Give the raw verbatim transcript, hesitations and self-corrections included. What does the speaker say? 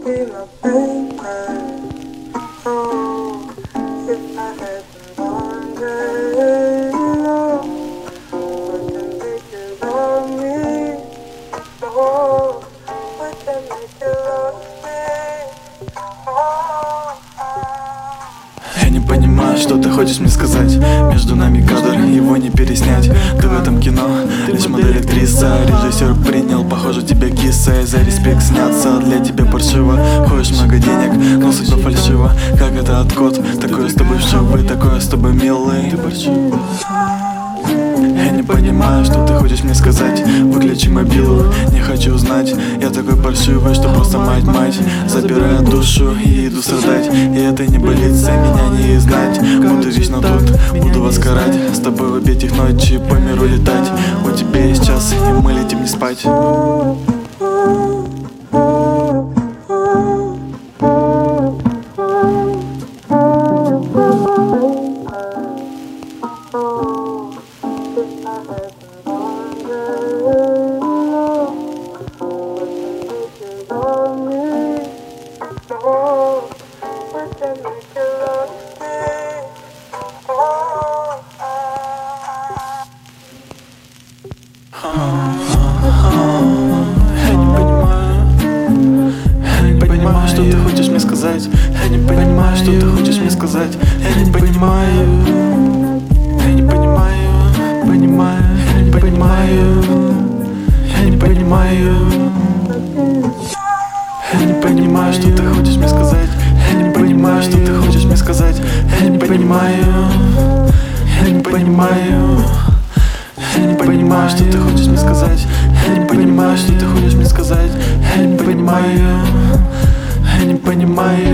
be my baby. Oh, if I had been wondering, oh, would that make you love me? Oh, would that make you love me? Oh, Я не понимаю, что ты хочешь мне сказать. Между нами кадр, его не переснять. Ты в этом кино, лишь модель актриса. Режиссер принял, похоже, тебе киса. И за респект снятся, для тебя паршиво. Ходишь много денег, но судьба фальшива. Как это откот, такое с тобой вшивый, такое с тобой милый. Я не понимаю, что ты хочешь мне сказать. Выключи мобилу, не хочу знать. Я такой паршивый, что просто мать-мать. Забираю душу и иду страдать. И это не болится, меня не знать. Буду вечно тут, буду вас карать. С тобой в обед их ночи по миру летать. У тебя есть час, и мы летим не спать. Что ты хочешь мне сказать? Я не понимаю, что ты хочешь мне сказать. Я не понимаю. Я не понимаю. Понимаю. Я не понимаю. Я не понимаю. Я не понимаю, что ты хочешь мне сказать. Я не понимаю, что ты хочешь мне сказать. Я не понимаю. Я не понимаю. Я не понимаю, что ты хочешь мне сказать. Я не понимаю, что ты хочешь мне сказать. Я не понимаю. Я не понимаю.